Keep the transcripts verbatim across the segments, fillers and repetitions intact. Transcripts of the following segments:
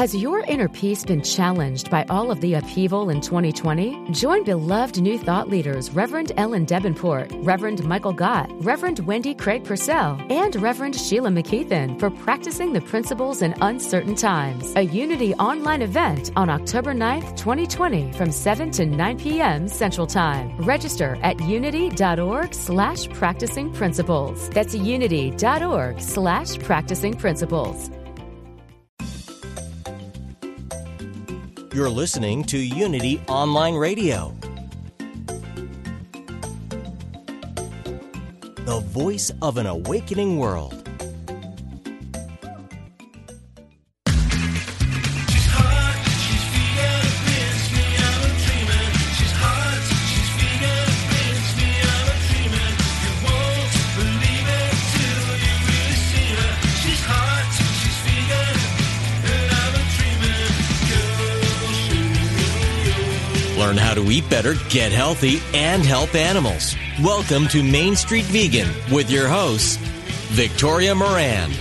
Has your inner peace been challenged by all of the upheaval in twenty twenty? Join beloved new thought leaders Reverend Ellen Davenport, Reverend Michael Gott, Reverend Wendy Craig Purcell, and Reverend Sheila McKeithen for Practicing the Principles in Uncertain Times, a Unity online event on October ninth, twenty twenty from seven to nine p.m. Central Time. Register at unity.org slash practicing principles. That's unity.org slash practicing principles. You're listening to Unity Online Radio, the voice of an awakening world. Learn how to eat better, get healthy, and help animals. Welcome to Main Street Vegan with your host, Victoria Moran.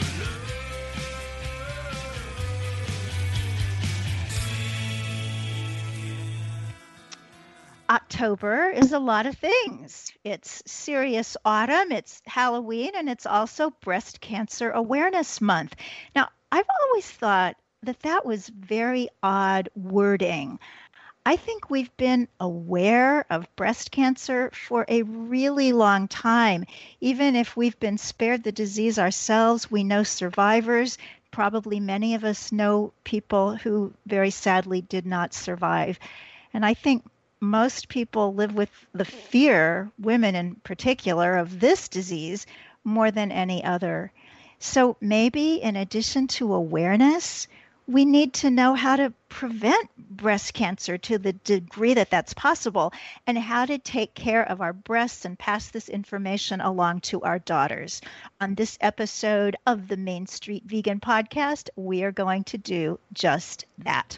October is a lot of things. It's serious autumn, it's Halloween, and it's also Breast Cancer Awareness Month. Now, I've always thought that that was very odd wording. I think we've been aware of breast cancer for a really long time. Even if we've been spared the disease ourselves, we know survivors. Probably many of us know people who very sadly did not survive. And I think most people live with the fear, women in particular, of this disease more than any other. So maybe in addition to awareness, we need to know how to prevent breast cancer to the degree that that's possible, and how to take care of our breasts and pass this information along to our daughters. On this episode of the Main Street Vegan Podcast, we are going to do just that.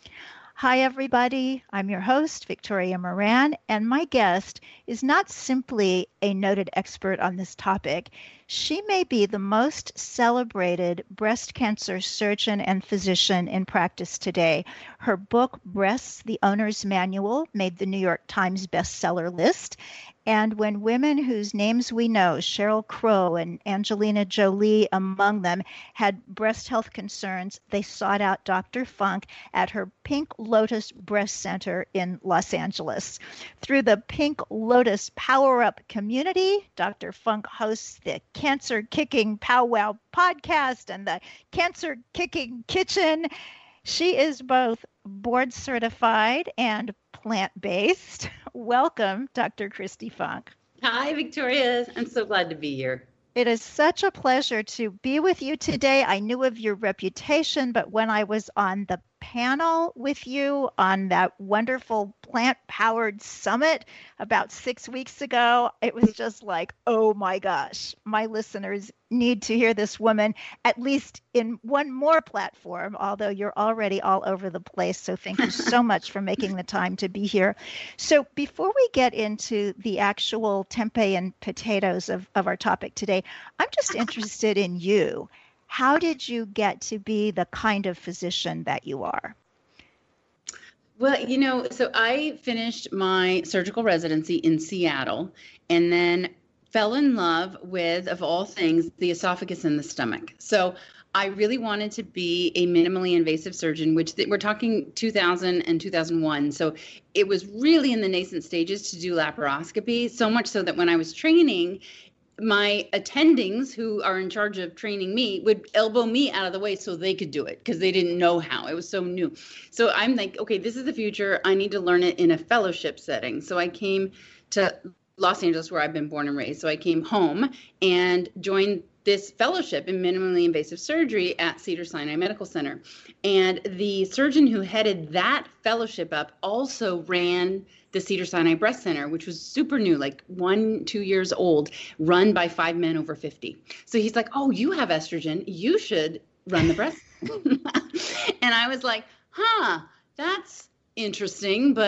Hi, everybody. I'm your host, Victoria Moran, and my guest is not simply a noted expert on this topic. She may be the most celebrated breast cancer surgeon and physician in practice today. Her book, Breasts, the Owner's Manual, made the New York Times bestseller list. And when women whose names we know, Sheryl Crow and Angelina Jolie among them, had breast health concerns, they sought out Doctor Funk at her Pink Lotus Breast Center in Los Angeles. Through the Pink Lotus Power Up community, Doctor Funk hosts the Cancer Kicking Powwow podcast and the Cancer Kicking Kitchen. She is both board certified and plant-based. Welcome, Doctor Christy Funk. Hi, Victoria. I'm so glad to be here. It is such a pleasure to be with you today. I knew of your reputation, but when I was on the panel with you on that wonderful plant-powered summit about six weeks ago, it was just like, oh my gosh, my listeners need to hear this woman at least in one more platform, although you're already all over the place. So thank you so much for making the time to be here. So before we get into the actual tempeh and potatoes of, of our topic today, I'm just interested in you. How did you get to be the kind of physician that you are? Well, you know, so I finished my surgical residency in Seattle and then fell in love with, of all things, the esophagus and the stomach. So I really wanted to be a minimally invasive surgeon, which th- we're talking two thousand and two thousand one. So it was really in the nascent stages to do laparoscopy, so much so that when I was training, my attendings who are in charge of training me would elbow me out of the way so they could do it because they didn't know how. It was so new. So I'm like, okay, this is the future. I need to learn it in a fellowship setting. So I came to Los Angeles, where I've been born and raised. So I came home and joined this fellowship in minimally invasive surgery at Cedars-Sinai Medical Center. And the surgeon who headed that fellowship up also ran the Cedars-Sinai Breast Center, which was super new, like one, two years old, run by five men over fifty. So he's like, oh, you have estrogen. You should run the breast. And I was like, huh, that's interesting, but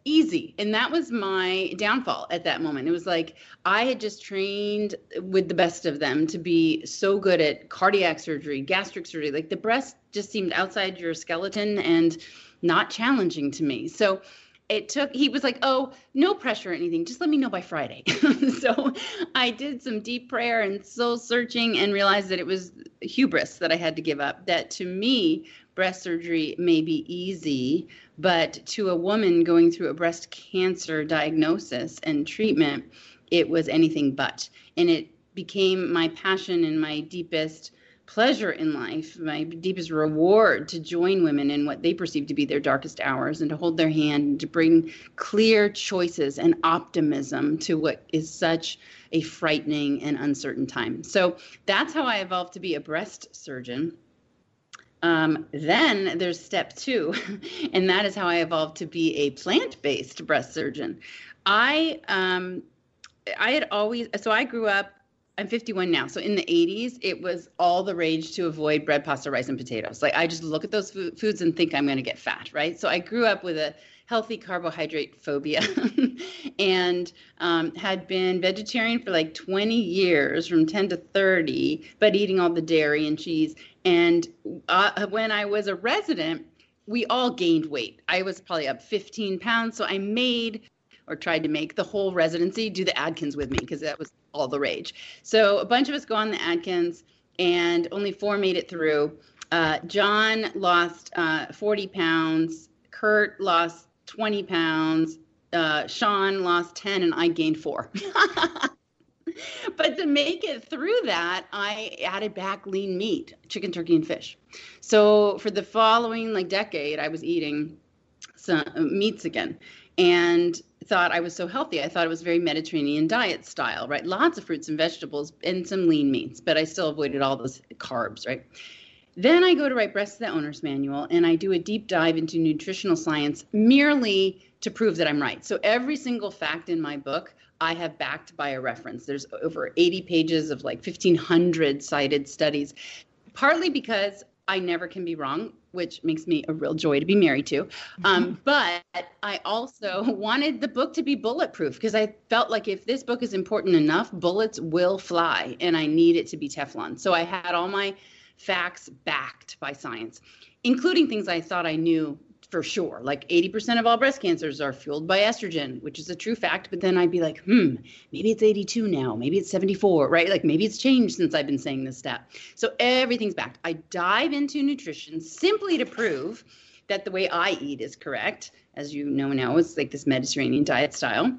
easy. And that was my downfall at that moment. It was like I had just trained with the best of them to be so good at cardiac surgery, gastric surgery. Like the breast just seemed outside your skeleton and not challenging to me. So it took, he was like, oh, no pressure or anything. Just let me know by Friday. So I did some deep prayer and soul searching and realized that it was hubris that I had to give up. That to me, breast surgery may be easy, but to a woman going through a breast cancer diagnosis and treatment, it was anything but. And it became my passion and my deepest pleasure in life, my deepest reward to join women in what they perceive to be their darkest hours and to hold their hand and to bring clear choices and optimism to what is such a frightening and uncertain time. So that's how I evolved to be a breast surgeon. Um, then there's step two, and that is how I evolved to be a plant-based breast surgeon. I, um, I had always, so I grew up, I'm fifty-one now. So in the eighties, it was all the rage to avoid bread, pasta, rice, and potatoes. Like I just look at those food, foods and think I'm going to get fat, right? So I grew up with a healthy carbohydrate phobia and um, had been vegetarian for like twenty years, from ten to thirty, but eating all the dairy and cheese. And uh, when I was a resident, we all gained weight. I was probably up fifteen pounds. So I made or tried to make the whole residency do the Atkins with me because that was all the rage. So a bunch of us go on the Atkins and only four made it through. Uh, John lost uh, forty pounds. Kurt lost twenty pounds. Uh, Sean lost ten and I gained four. But to make it through that, I added back lean meat, chicken, turkey, and fish. So for the following like decade, I was eating some meats again. And thought I was so healthy. I thought it was very Mediterranean diet style, right? Lots of fruits and vegetables and some lean meats, but I still avoided all those carbs, right? Then I go to write Breast the Owner's Manual, and I do a deep dive into nutritional science merely to prove that I'm right. So every single fact in my book, I have backed by a reference. There's over eighty pages of like fifteen hundred cited studies, partly because I never can be wrong, which makes me a real joy to be married to. Um, but I also wanted the book to be bulletproof because I felt like if this book is important enough, bullets will fly, and I need it to be Teflon. So I had all my facts backed by science, including things I thought I knew for sure. Like eighty percent of all breast cancers are fueled by estrogen, which is a true fact. But then I'd be like, hmm, maybe it's eighty-two now. Maybe it's seventy-four, right? Like maybe it's changed since I've been saying this stat. So everything's backed. I dive into nutrition simply to prove that the way I eat is correct. As you know now, it's like this Mediterranean diet style.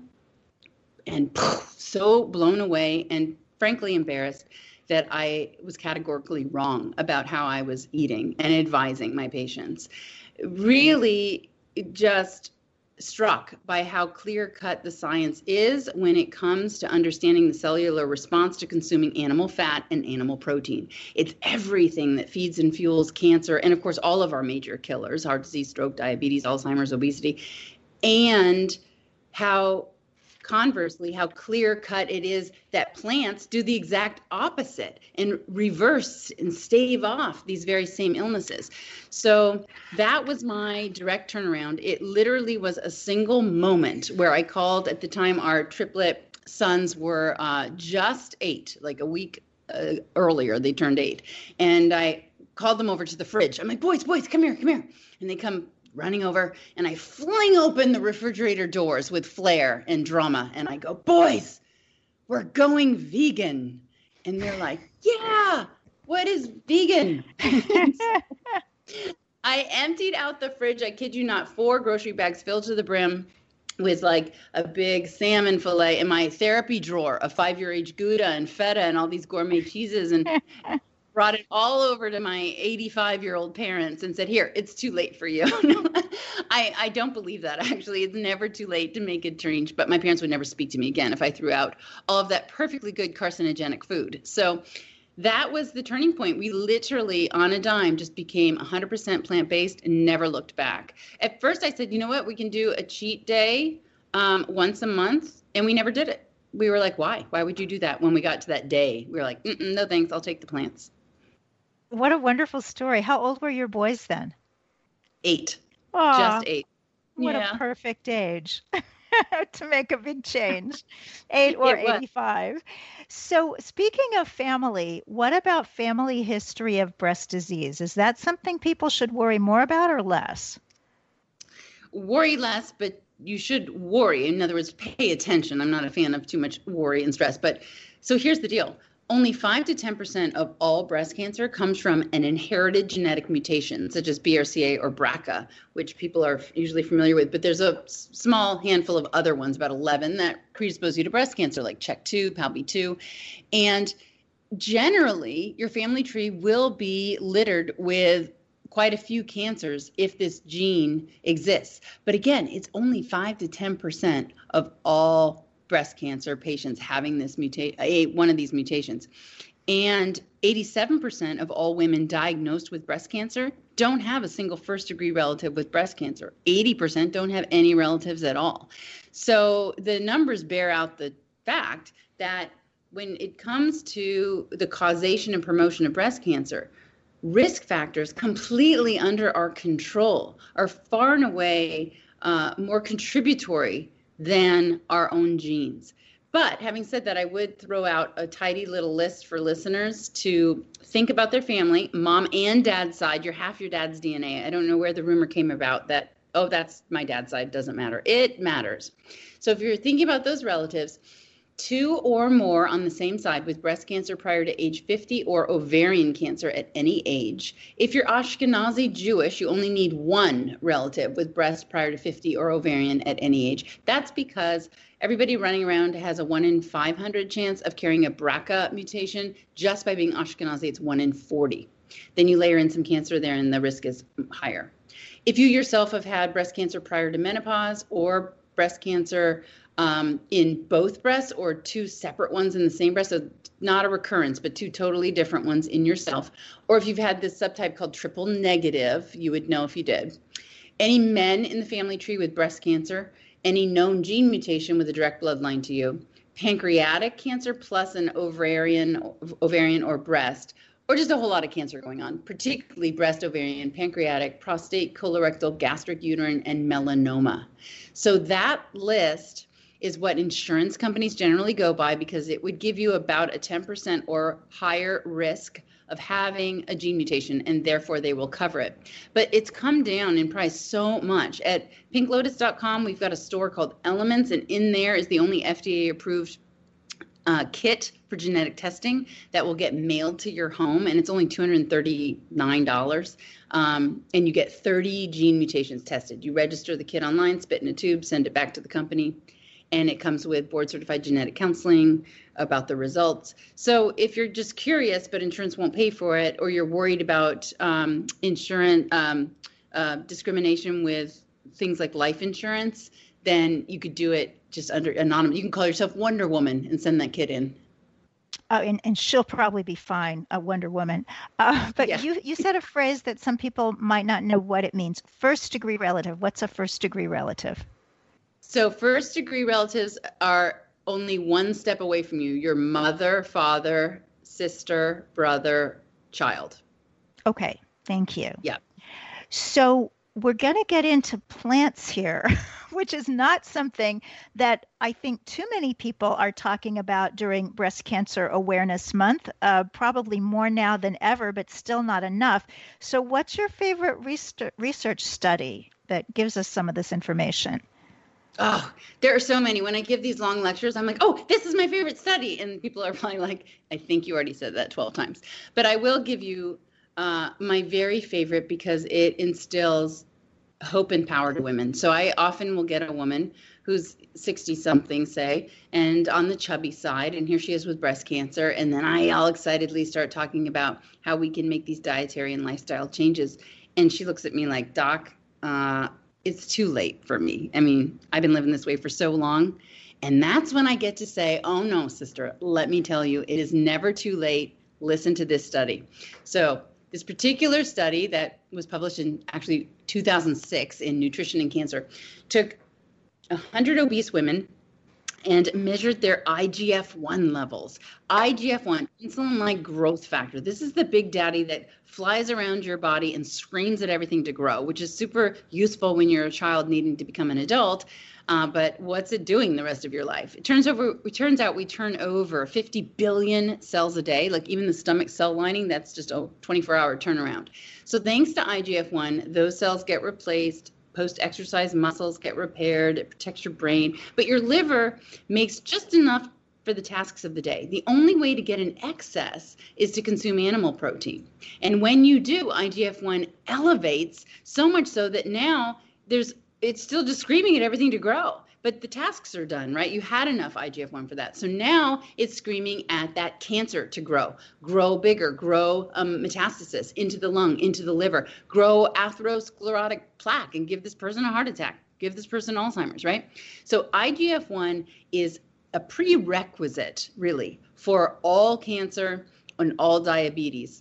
And poof, so blown away and frankly embarrassed that I was categorically wrong about how I was eating and advising my patients. Really just struck by how clear-cut the science is when it comes to understanding the cellular response to consuming animal fat and animal protein. It's everything that feeds and fuels cancer, and of course all of our major killers, heart disease, stroke, diabetes, Alzheimer's, obesity, and how conversely, how clear-cut it is that plants do the exact opposite and reverse and stave off these very same illnesses. So that was my direct turnaround. It literally was a single moment where I called, at the time, our triplet sons were uh, just eight, like a week uh, earlier, they turned eight. And I called them over to the fridge. I'm like, boys, boys, come here, come here. And they come running over, and I fling open the refrigerator doors with flair and drama, and I go, boys, we're going vegan. And they're like, yeah, what is vegan? I emptied out the fridge, I kid you not, four grocery bags filled to the brim with like a big salmon fillet, in my therapy drawer, a five-year-age Gouda and feta and all these gourmet cheeses, and brought it all over to my eighty-five-year-old parents and said, here, it's too late for you. I, I don't believe that, actually. It's never too late to make a change, but my parents would never speak to me again if I threw out all of that perfectly good carcinogenic food. So that was the turning point. We literally, on a dime, just became one hundred percent plant-based and never looked back. At first, I said, you know what? We can do a cheat day um, once a month, and we never did it. We were like, why? Why would you do that? When we got to that day, we were like, mm-mm, no thanks, I'll take the plants. What a wonderful story. How old were your boys then? Eight. Aww. Just eight. What Yeah. a perfect age to make a big change, eight or It was. eighty-five. So, speaking of family, what about family history of breast disease? Is that something people should worry more about or less? Worry less, but you should worry. In other words, pay attention. I'm not a fan of too much worry and stress. But so here's the deal. Only five to ten percent of all breast cancer comes from an inherited genetic mutation, such as B R C A or B R C A, which people are usually familiar with. But there's a s- small handful of other ones, about eleven, that predispose you to breast cancer, like C H E K two, P A L B two. And generally, your family tree will be littered with quite a few cancers if this gene exists. But again, it's only five to ten percent of all breast cancer patients having this mutate, a one of these mutations. And eighty-seven percent of all women diagnosed with breast cancer don't have a single first degree relative with breast cancer. eighty percent don't have any relatives at all. So the numbers bear out the fact that when it comes to the causation and promotion of breast cancer, risk factors completely under our control are far and away uh, more contributory than our own genes. But having said that, I would throw out a tidy little list for listeners to think about their family, mom and dad's side. You're half your dad's D N A. I don't know where the rumor came about that, oh, that's my dad's side, doesn't matter. It matters. So if you're thinking about those relatives, two or more on the same side with breast cancer prior to age fifty or ovarian cancer at any age. If you're Ashkenazi Jewish, you only need one relative with breast prior to fifty or ovarian at any age. That's because everybody running around has a one in five hundred chance of carrying a B R C A mutation. Just by being Ashkenazi, it's one in forty. Then you layer in some cancer there and the risk is higher. If you yourself have had breast cancer prior to menopause or breast cancer Um, in both breasts or two separate ones in the same breast, so not a recurrence, but two totally different ones in yourself. Or if you've had this subtype called triple negative, you would know if you did. Any men in the family tree with breast cancer, any known gene mutation with a direct bloodline to you, pancreatic cancer plus an ovarian, ovarian or breast, or just a whole lot of cancer going on, particularly breast, ovarian, pancreatic, prostate, colorectal, gastric, uterine, and melanoma. So that list is what insurance companies generally go by because it would give you about a ten percent or higher risk of having a gene mutation, and therefore they will cover it. But it's come down in price so much. At pink lotus dot com, we've got a store called Elements, and in there is the only F D A-approved uh, kit for genetic testing that will get mailed to your home, and it's only two hundred thirty-nine dollars. Um, and you get thirty gene mutations tested. You register the kit online, spit in a tube, send it back to the company. And it comes with board-certified genetic counseling about the results. So if you're just curious, but insurance won't pay for it, or you're worried about um, insurance um, uh, discrimination with things like life insurance, then you could do it just under anonymous. You can call yourself Wonder Woman and send that kit in. Oh, and, and she'll probably be fine, a Wonder Woman. Uh, but Yeah. you, you said a phrase that some people might not know what it means. First degree relative. What's a first degree relative? So first degree relatives are only one step away from you, your mother, father, sister, brother, child. Okay, thank you. Yeah. So we're going to get into plants here, which is not something that I think too many people are talking about during Breast Cancer Awareness Month, uh, probably more now than ever, but still not enough. So what's your favorite research study that gives us some of this information? Oh, there are so many. When I give these long lectures, I'm like, oh, this is my favorite study. And people are probably like, I think you already said that twelve times. But I will give you uh, my very favorite because it instills hope and power to women. So I often will get a woman who's sixty something, say, and on the chubby side, and here she is with breast cancer. And then I all excitedly start talking about how we can make these dietary and lifestyle changes. And she looks at me like, Doc, uh, it's too late for me. I mean, I've been living this way for so long. And that's when I get to say, oh no, sister, let me tell you, it is never too late. Listen to this study. So this particular study that was published in actually two thousand six in Nutrition and Cancer took one hundred obese women and measured their I G F one levels. I G F one, insulin-like growth factor. This is the big daddy that flies around your body and screams at everything to grow, which is super useful when you're a child needing to become an adult. Uh, but what's it doing the rest of your life? It turns over. It turns out we turn over fifty billion cells a day. Like even the stomach cell lining, that's just a twenty-four hour turnaround. So thanks to I G F one, those cells get replaced. Post-exercise muscles get repaired. It protects your brain, but your liver makes just enough for the tasks of the day. The only way to get an excess is to consume animal protein. And when you do, I G F one elevates so much so that now there's it's still just screaming at everything to grow, but the tasks are done, right? You had enough I G F one for that. So now it's screaming at that cancer to grow, grow bigger, grow um, metastasis into the lung, into the liver, grow atherosclerotic plaque and give this person a heart attack, give this person Alzheimer's, right? So I G F one is a prerequisite really for all cancer and all diabetes.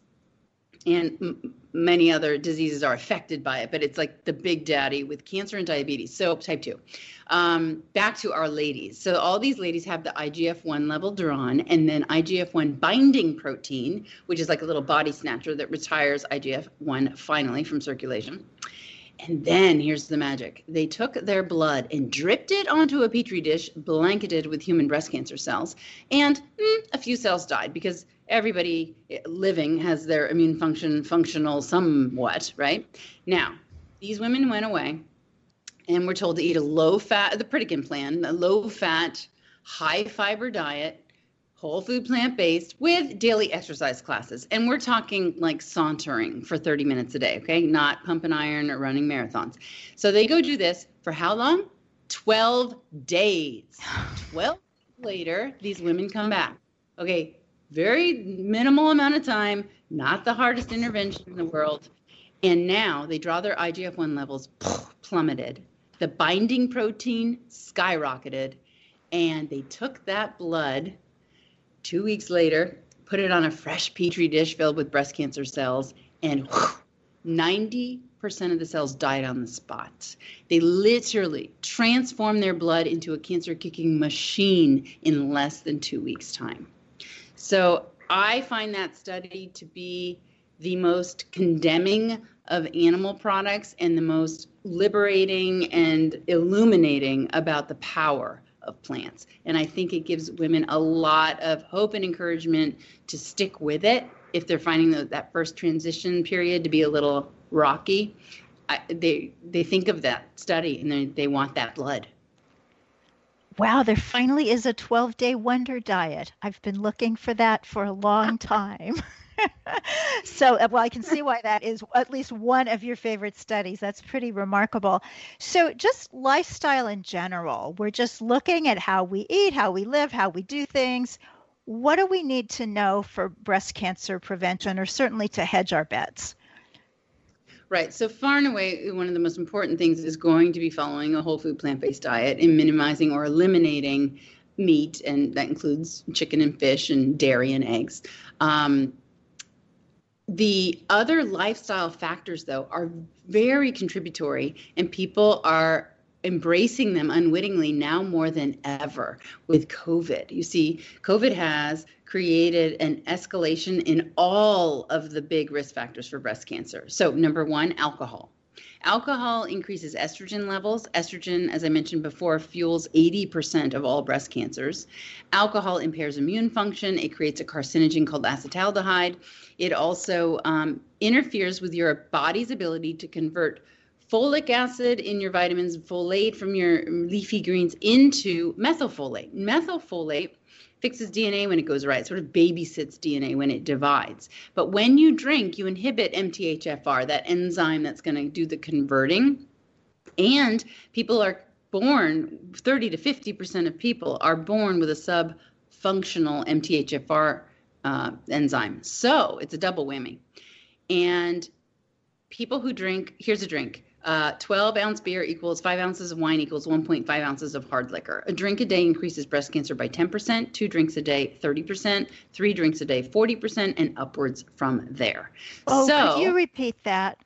And m- many other diseases are affected by it, but it's like the big daddy with cancer and diabetes. So type two. Um, back to our ladies. So all these ladies have the I G F one level drawn, and then I G F one binding protein, which is like a little body snatcher that retires I G F one finally from circulation. And then here's the magic. They took their blood and dripped it onto a petri dish blanketed with human breast cancer cells. And mm, a few cells died because everybody living has their immune function functional somewhat, right? Now, these women went away and were told to eat a low-fat, the Pritikin plan, a low-fat, high-fiber diet, whole food plant-based with daily exercise classes. And we're talking like sauntering for thirty minutes a day, okay? Not pump and iron or running marathons. So they go do this for how long? twelve days. twelve days later, these women come back. Okay, very minimal amount of time, not the hardest intervention in the world. And now they draw their I G F one levels plummeted. The binding protein skyrocketed. And they took that blood two weeks later, put it on a fresh petri dish filled with breast cancer cells, and whew, ninety percent of the cells died on the spot. They literally transformed their blood into a cancer-kicking machine in less than two weeks' time. So I find that study to be the most condemning of animal products and the most liberating and illuminating about the power of plants. And I think it gives women a lot of hope and encouragement to stick with it if they're finding the, that first transition period to be a little rocky. I, they they think of that study and they, they want that blood. Wow, there finally is a twelve-day wonder diet. I've been looking for that for a long time. So, well, I can see why that is at least one of your favorite studies. That's pretty remarkable. So just lifestyle in general, we're just looking at how we eat, how we live, how we do things. What do we need to know for breast cancer prevention, or certainly to hedge our bets? Right. So far and away, one of the most important things is going to be following a whole food plant-based diet and minimizing or eliminating meat, and that includes chicken and fish and dairy and eggs. Um, The other lifestyle factors, though, are very contributory, and people are embracing them unwittingly now more than ever with COVID. You see, COVID has created an escalation in all of the big risk factors for breast cancer. So number one, alcohol. Alcohol increases estrogen levels. Estrogen, as I mentioned before, fuels eighty percent of all breast cancers. Alcohol impairs immune function. It creates a carcinogen called acetaldehyde. It also um, interferes with your body's ability to convert folic acid in your vitamins, folate from your leafy greens, into methylfolate. Methylfolate fixes D N A when it goes right, sort of babysits D N A when it divides. But when you drink, you inhibit M T H F R, that enzyme that's going to do the converting. And people are born, thirty to fifty percent of people are born with a sub-functional M T H F R uh, enzyme. So it's a double whammy. And people who drink, here's a drink. Uh, twelve ounce beer equals five ounces of wine equals one point five ounces of hard liquor. A drink a day increases breast cancer by ten percent, two drinks a day, thirty percent, three drinks a day, forty percent, and upwards from there. Oh, so, could you repeat that?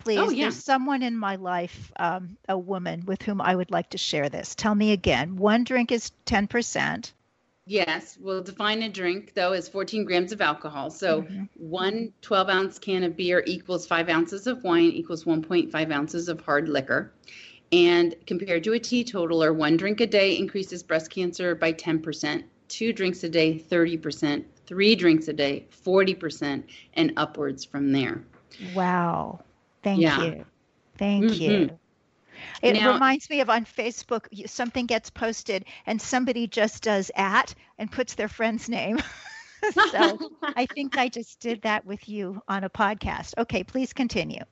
Please, Oh, yeah. there's someone in my life, um, a woman with whom I would like to share this. Tell me again. One drink is ten percent. Yes, we'll define a drink, though, as fourteen grams of alcohol. So Mhm. one twelve-ounce can of beer equals five ounces of wine equals one point five ounces of hard liquor. And compared to a teetotaler, one drink a day increases breast cancer by ten percent, two drinks a day, thirty percent, three drinks a day, forty percent, and upwards from there. Wow. Thank Yeah. you. Thank Mhm. you. It Now- reminds me of on Facebook, you- something gets posted and somebody just does at and puts their friend's name. So I think I just did that with you on a podcast. Okay, please continue.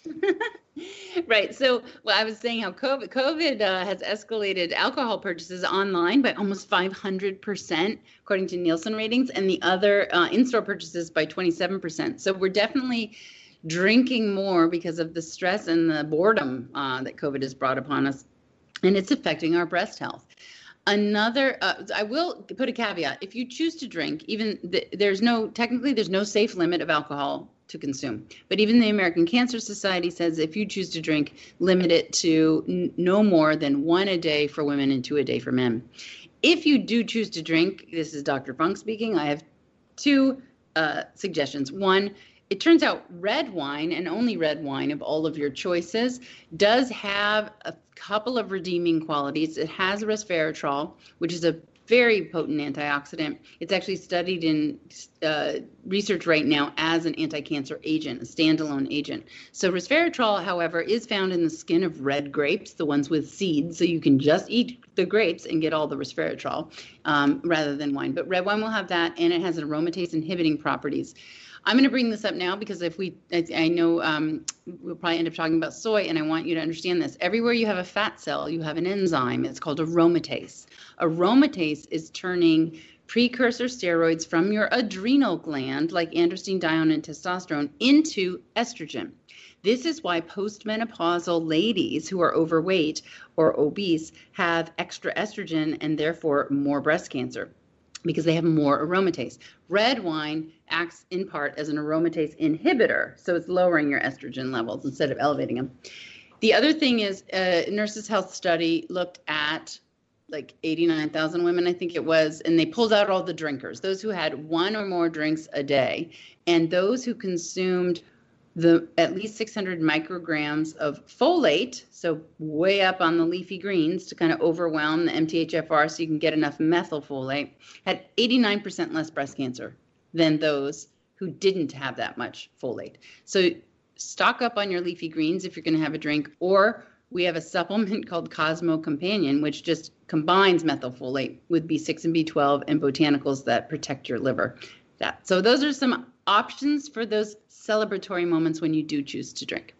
Right. So, well, I was saying how COVID, COVID uh, has escalated alcohol purchases online by almost five hundred percent, according to Nielsen ratings, and the other uh, in-store purchases by twenty-seven percent. So we're definitely drinking more because of the stress and the boredom uh, that COVID has brought upon us, and it's affecting our breast health. Another, uh, I will put a caveat. If you choose to drink, even the, there's no, technically there's no safe limit of alcohol to consume. But even the American Cancer Society says if you choose to drink, limit it to n- no more than one a day for women and two a day for men. If you do choose to drink, this is Doctor Funk speaking, I have two uh, suggestions. One, it turns out red wine, and only red wine of all of your choices, does have a couple of redeeming qualities. It has resveratrol, which is a very potent antioxidant. It's actually studied in uh, research right now as an anti-cancer agent, a standalone agent. So resveratrol, however, is found in the skin of red grapes, the ones with seeds. So you can just eat the grapes and get all the resveratrol um, rather than wine. But red wine will have that, and it has aromatase inhibiting properties. I'm going to bring this up now because if we, I, I know um, we'll probably end up talking about soy, and I want you to understand this. Everywhere you have a fat cell, you have an enzyme. It's called aromatase. Aromatase is turning precursor steroids from your adrenal gland, like androstenedione and testosterone, into estrogen. This is why postmenopausal ladies who are overweight or obese have extra estrogen and therefore more breast cancer, because they have more aromatase. Red wine acts in part as an aromatase inhibitor, so it's lowering your estrogen levels instead of elevating them. The other thing is, a Nurses Health study looked at like eighty-nine thousand women, I think it was, and they pulled out all the drinkers, those who had one or more drinks a day, and those who consumed the at least six hundred micrograms of folate, so way up on the leafy greens to kind of overwhelm the M T H F R so you can get enough methylfolate, had eighty-nine percent less breast cancer than those who didn't have that much folate. So stock up on your leafy greens if you're going to have a drink, or we have a supplement called Cosmo Companion, which just combines methylfolate with B six and B twelve and botanicals that protect your liver. That. So those are some options for those celebratory moments when you do choose to drink.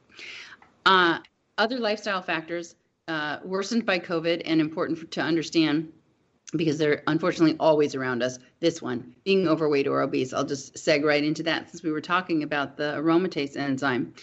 Uh, other lifestyle factors uh, worsened by COVID and important for, to understand because they're unfortunately always around us. This one, being overweight or obese. I'll just seg right into that since we were talking about the aromatase enzyme.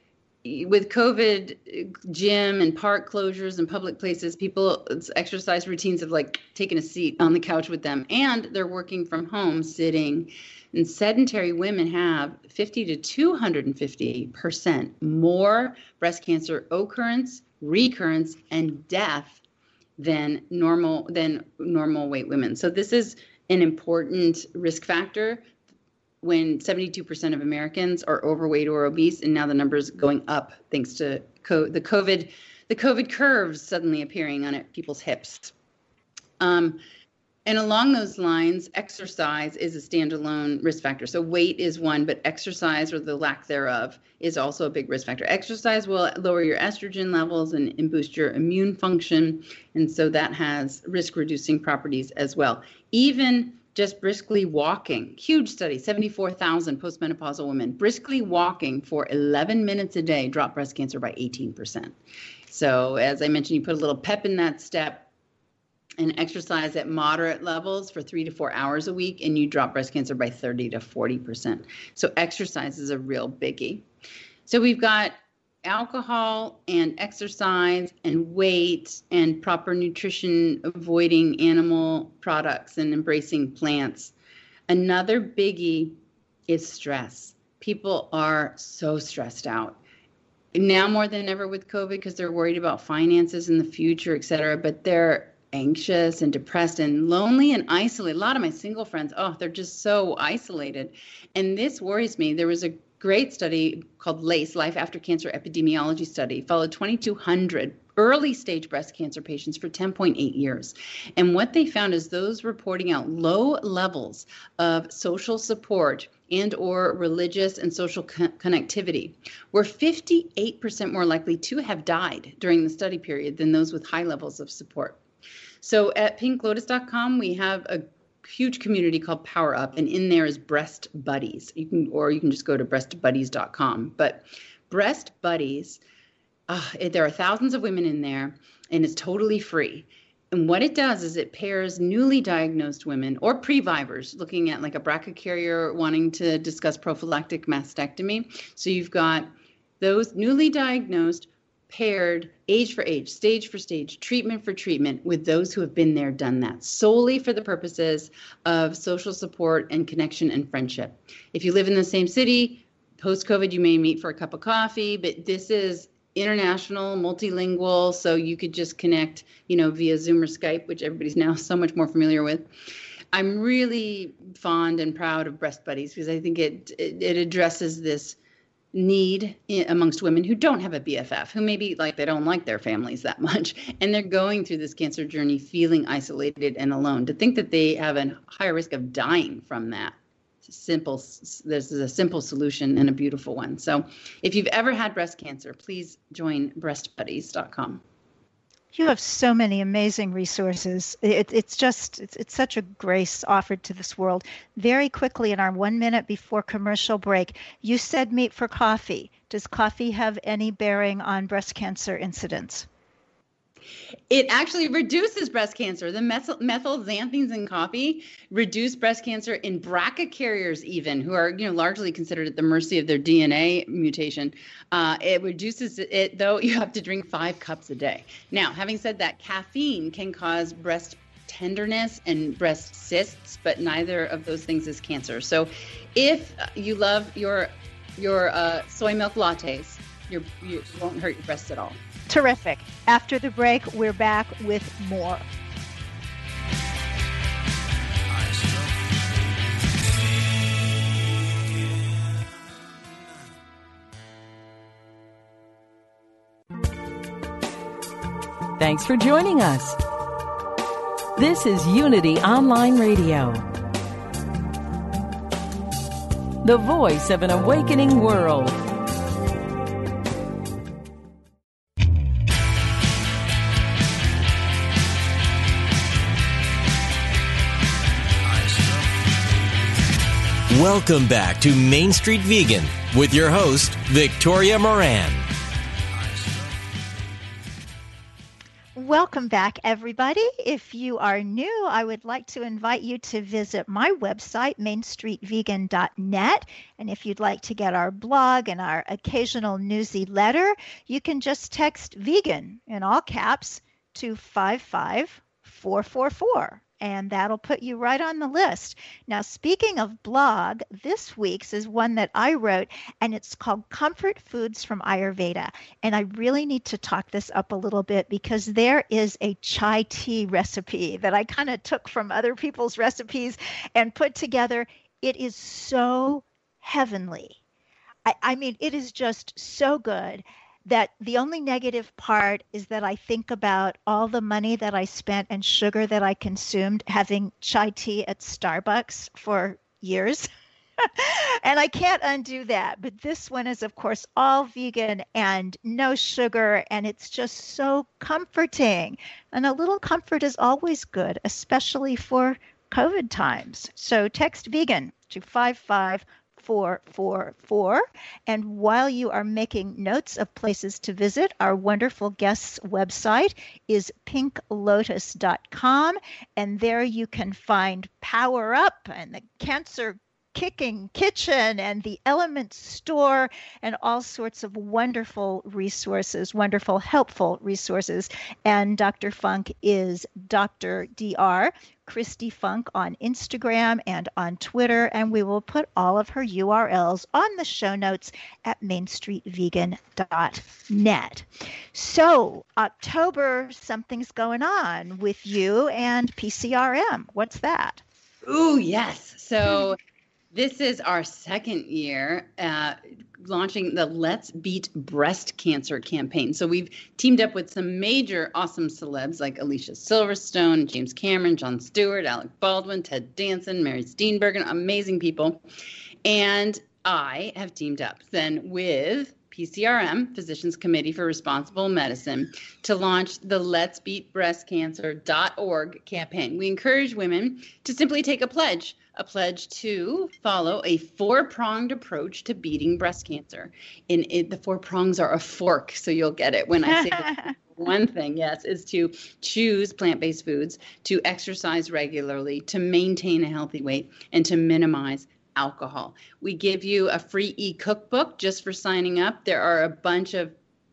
With COVID, gym and park closures and public places, people's exercise routines have like taken a seat on the couch with them, and they're working from home, sitting. And sedentary women have fifty to two hundred fifty percent more breast cancer occurrence, recurrence, and death than normal than normal weight women. So this is an important risk factor when seventy-two percent of Americans are overweight or obese, and now the number's going up thanks to co- the COVID, the COVID curves suddenly appearing on it, people's hips. Um, and along those lines, exercise is a standalone risk factor. So weight is one, but exercise or the lack thereof is also a big risk factor. Exercise will lower your estrogen levels and, and boost your immune function, and so that has risk-reducing properties as well. Even just briskly walking, huge study, seventy-four thousand postmenopausal women, briskly walking for eleven minutes a day dropped breast cancer by eighteen percent. So as I mentioned, you put a little pep in that step and exercise at moderate levels for three to four hours a week, and you drop breast cancer by thirty to forty percent. So exercise is a real biggie. So we've got alcohol and exercise and weight and proper nutrition, avoiding animal products and embracing plants. Another biggie is stress. People are so stressed out. now more than ever with COVID because they're worried about finances in the future, et cetera, but they're anxious and depressed and lonely and isolated. A lot of my single friends, oh, they're just so isolated. And this worries me. There was a great study called LACE, Life After Cancer Epidemiology Study, followed twenty-two hundred early stage breast cancer patients for ten point eight years. And what they found is those reporting out low levels of social support and or religious and social co- connectivity were fifty-eight percent more likely to have died during the study period than those with high levels of support. So at pink lotus dot com, we have a huge community called Power Up, and in there is Breast Buddies. You can, or you can just go to breast buddies dot com. But Breast Buddies, uh, there are thousands of women in there, and it's totally free. And what it does is it pairs newly diagnosed women or previvors looking at like a B R C A carrier wanting to discuss prophylactic mastectomy. So you've got those newly diagnosed paired age for age, stage for stage, treatment for treatment with those who have been there, done that, solely for the purposes of social support and connection and friendship. If you live in the same city, post-COVID, you may meet for a cup of coffee, but this is international, multilingual, so you could just connect, you know, via Zoom or Skype, which everybody's now so much more familiar with. I'm really fond and proud of Breast Buddies because I think it, it, it addresses this need in, amongst women who don't have a B F F, who maybe like they don't like their families that much, and they're going through this cancer journey feeling isolated and alone. To think that they have a higher risk of dying from that, it's a simple, this is a simple solution and a beautiful one. So if you've ever had breast cancer, please join breast buddies dot com. You have so many amazing resources. It, it's just, it's, it's such a grace offered to this world. Very quickly, in our one minute before commercial break, you said meet for coffee. Does coffee have any bearing on breast cancer incidence? It actually reduces breast cancer. The methyl, methyl xanthines in coffee reduce breast cancer in B R C A carriers, even who are, you know, largely considered at the mercy of their D N A mutation. Uh, it reduces it, though you have to drink five cups a day. Now, having said that, caffeine can cause breast tenderness and breast cysts, but neither of those things is cancer. So, if you love your your uh, soy milk lattes, you're, you won't hurt your breasts at all. Terrific. After the break, we're back with more. Thanks for joining us. This is Unity Online Radio, the voice of an awakening world. Welcome back to Main Street Vegan with your host, Victoria Moran. Welcome back, everybody. If you are new, I would like to invite you to visit my website, main street vegan dot net. And if you'd like to get our blog and our occasional newsy letter, you can just text vegan in all caps to five five four four four. And that'll put you right on the list. Now, speaking of blog, this week's is one that I wrote, and it's called Comfort Foods from Ayurveda. And I really need to talk this up a little bit because there is a chai tea recipe that I kind of took from other people's recipes and put together. It is so heavenly. I, I mean, it is just so good that the only negative part is that I think about all the money that I spent and sugar that I consumed having chai tea at Starbucks for years. And I can't undo that. But this one is, of course, all vegan and no sugar. And it's just so comforting. And a little comfort is always good, especially for COVID times. So text vegan to five five four four four. And while you are making notes of places to visit, our wonderful guest's website is pink lotus dot com. And there you can find Power Up and the Cancer Kicking Kitchen and the Element Store and all sorts of wonderful resources, wonderful, helpful resources. And Doctor Funk is Doctor D R Christy Funk on Instagram and on Twitter, and we will put all of her U R Ls on the show notes at main street vegan dot net. So, October, something's going on with you and P C R M. What's that? Ooh, yes. So this is our second year uh, launching the Let's Beat Breast Cancer campaign. So we've teamed up with some major awesome celebs like Alicia Silverstone, James Cameron, Jon Stewart, Alec Baldwin, Ted Danson, Mary Steenburgen, amazing people. And I have teamed up then with P C R M, Physicians Committee for Responsible Medicine, to launch the Let's Beat Breast Cancer dot org campaign. We encourage women to simply take a pledge, a pledge to follow a four-pronged approach to beating breast cancer. And it, the four prongs are a fork, so you'll get it when I say that. One thing, yes, is to choose plant-based foods, to exercise regularly, to maintain a healthy weight, and to minimize alcohol. We give you a free e-cookbook just for signing up. There are a bunch of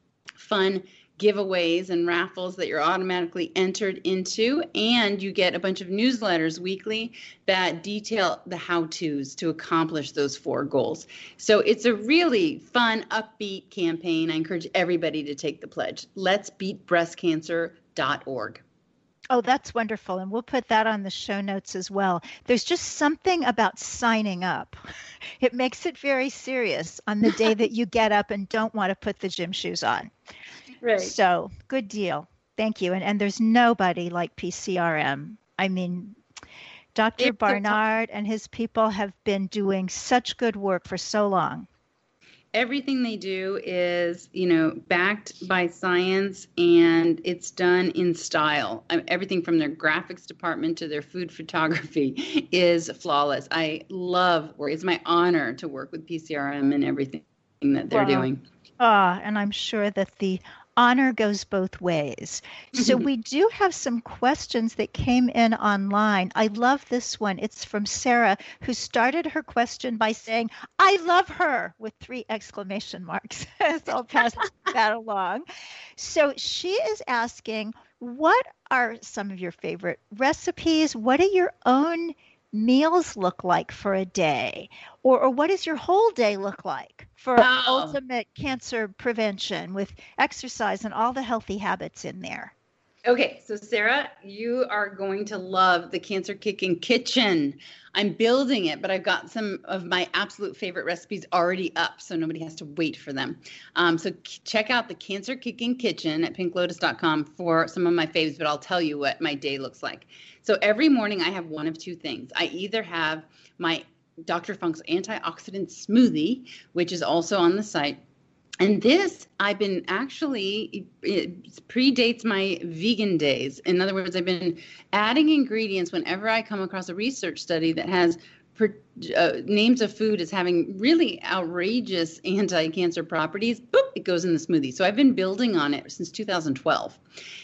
fun giveaways and raffles that you're automatically entered into, and you get a bunch of newsletters weekly that detail the how-tos to accomplish those four goals. So it's a really fun, upbeat campaign. I encourage everybody to take the pledge. Let's beat breast cancer dot org. Oh, that's wonderful. And we'll put that on the show notes as well. There's just something about signing up. It makes it very serious on the day that you get up and don't want to put the gym shoes on. Right. So good deal. Thank you. And and there's nobody like P C R M. I mean, Doctor It's Barnard and his people have been doing such good work for so long. Everything they do is, you know, backed by science, and it's done in style. I mean, everything from their graphics department to their food photography is flawless. I love work. It's my honor to work with P C R M and everything that they're Wow. doing. Ah, and I'm sure that the honor goes both ways. So we do have some questions that came in online. I love this one. It's from Sarah, who started her question by saying, "I love her," with three exclamation marks. So I'll pass that along. So she is asking, what are some of your favorite recipes? What do your own meals look like for a day? Or, or what does your whole day look like for Wow. ultimate cancer prevention with exercise and all the healthy habits in there? Okay, so Sarah, you are going to love the Cancer Kicking Kitchen. I'm building it, but I've got some of my absolute favorite recipes already up, so nobody has to wait for them. Um, so k- check out the Cancer Kicking Kitchen at pink lotus dot com for some of my faves, but I'll tell you what my day looks like. So every morning I have one of two things. I either have my Doctor Funk's antioxidant smoothie, which is also on the site. And this, I've been actually, it predates my vegan days. In other words, I've been adding ingredients whenever I come across a research study that has per, uh, names of food as having really outrageous anti-cancer properties. Boop, it goes in the smoothie. So I've been building on it since two thousand twelve.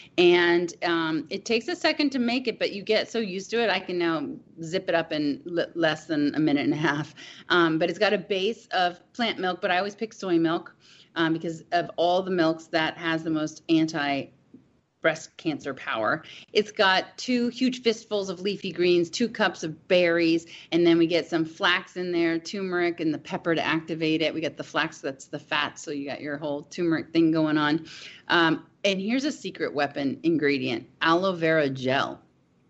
And um, it takes a second to make it, but you get so used to it. I can now zip it up in l- less than a minute and a half. Um, but it's got a base of plant milk, but I always pick soy milk. Um, because of all the milks, that has the most anti-breast cancer power. It's got two huge fistfuls of leafy greens, two cups of berries, and then we get some flax in there, turmeric, and the pepper to activate it. We got the flax, that's the fat, so you got your whole turmeric thing going on. Um, and here's a secret weapon ingredient, aloe vera gel.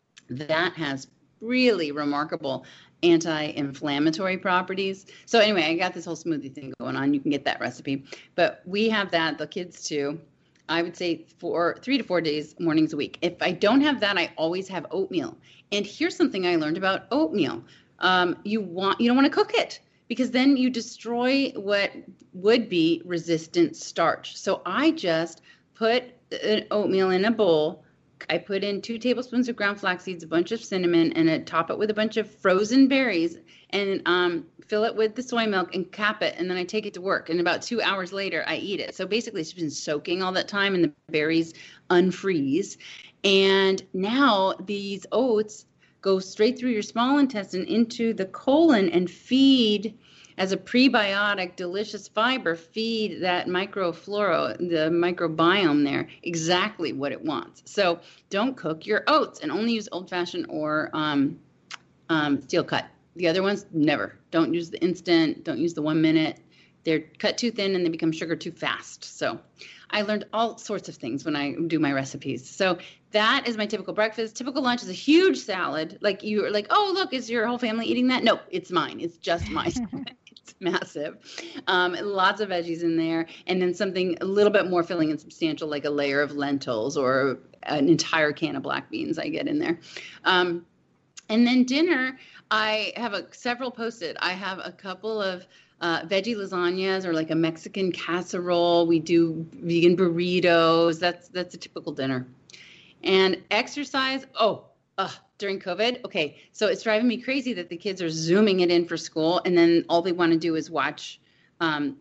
That has really remarkable anti-inflammatory properties. So anyway, I got this whole smoothie thing going on. You can get that recipe. But we have that, the kids too. I would say for three to four days, mornings a week. If I don't have that, I always have oatmeal. And here's something I learned about oatmeal. Um, you want you don't want to cook it, because then you destroy what would be resistant starch. So I just put an oatmeal in a bowl. I put in two tablespoons of ground flax seeds, a bunch of cinnamon, and I top it with a bunch of frozen berries, and um, fill it with the soy milk and cap it. And then I take it to work. And about two hours later, I eat it. So basically, it's been soaking all that time, and the berries unfreeze. And now these oats go straight through your small intestine into the colon and feed, as a prebiotic, delicious fiber, feed that microflora, the microbiome there, exactly what it wants. So don't cook your oats, and only use old-fashioned or um, um, steel cut. The other ones, never. Don't use the instant. Don't use the one minute. They're cut too thin and they become sugar too fast. So I learned all sorts of things when I do my recipes. So that is my typical breakfast. Typical lunch is a huge salad. Like you're like, oh, look, is your whole family eating that? No, it's mine. It's just mine. It's massive. Um, lots of veggies in there. And then something a little bit more filling and substantial, like a layer of lentils or an entire can of black beans I get in there. Um, and then dinner, I have a, several posted. I have a couple of uh, veggie lasagnas or like a Mexican casserole. We do vegan burritos. That's that's a typical dinner. And exercise, oh, uh, during COVID, okay, so it's driving me crazy that the kids are Zooming it in for school, and then all they want to do is watch um,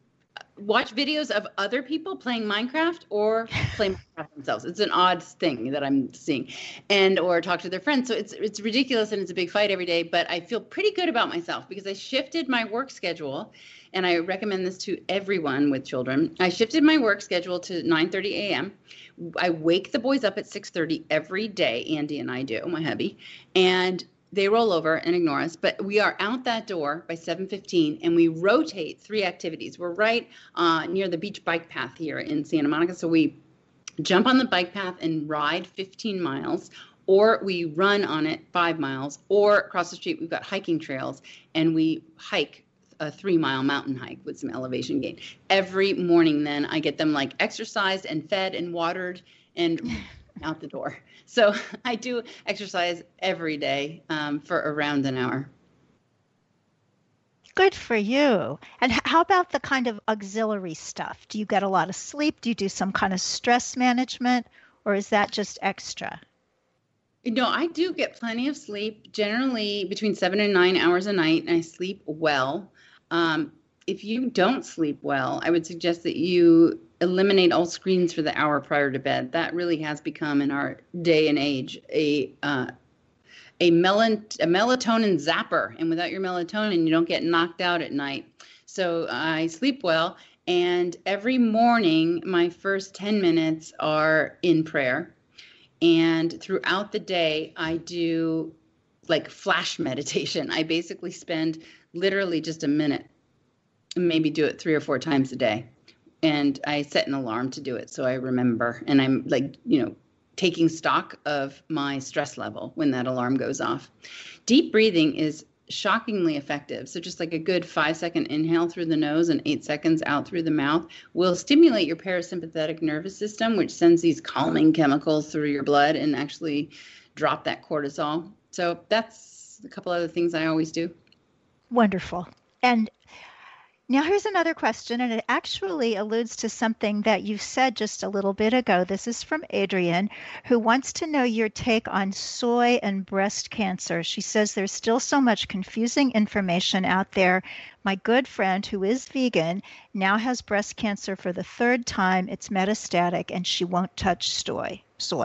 watch videos of other people playing Minecraft or play Minecraft themselves. It's an odd thing that I'm seeing, and or talk to their friends. So it's it's ridiculous, and it's a big fight every day, but I feel pretty good about myself because I shifted my work schedule, and I recommend this to everyone with children. I shifted my work schedule to nine thirty a.m. I wake the boys up at six thirty every day. Andy and I do, my hubby, and they roll over and ignore us. But we are out that door by seven fifteen, and we rotate three activities. We're right uh, near the beach bike path here in Santa Monica. So we jump on the bike path and ride fifteen miles, or we run on it five miles, or across the street, we've got hiking trails, and we hike a three mile mountain hike with some elevation gain. Every morning then I get them like exercised and fed and watered and out the door. So I do exercise every day um, for around an hour. Good for you. And h- how about the kind of auxiliary stuff? Do you get a lot of sleep? Do you do some kind of stress management, or is that just extra? No, I do get plenty of sleep, generally between seven and nine hours a night, and I sleep well. Um, if you don't sleep well, I would suggest that you eliminate all screens for the hour prior to bed. That really has become, in our day and age, a uh, a, melon, a melatonin zapper. And without your melatonin, you don't get knocked out at night. So I sleep well. And every morning, my first ten minutes are in prayer. And throughout the day, I do like flash meditation. I basically spend literally just a minute, maybe do it three or four times a day. And I set an alarm to do it so I remember. And I'm like, you know, taking stock of my stress level when that alarm goes off. Deep breathing is shockingly effective. So just like a good five second inhale through the nose and eight seconds out through the mouth will stimulate your parasympathetic nervous system, which sends these calming chemicals through your blood and actually drop that cortisol. So that's a couple other things I always do. Wonderful. And now here's another question, and it actually alludes to something that you said just a little bit ago. This is from Adrienne, who wants to know your take on soy and breast cancer. She says there's still so much confusing information out there. My good friend, who is vegan, now has breast cancer for the third time. It's metastatic, and she won't touch soy. Soy.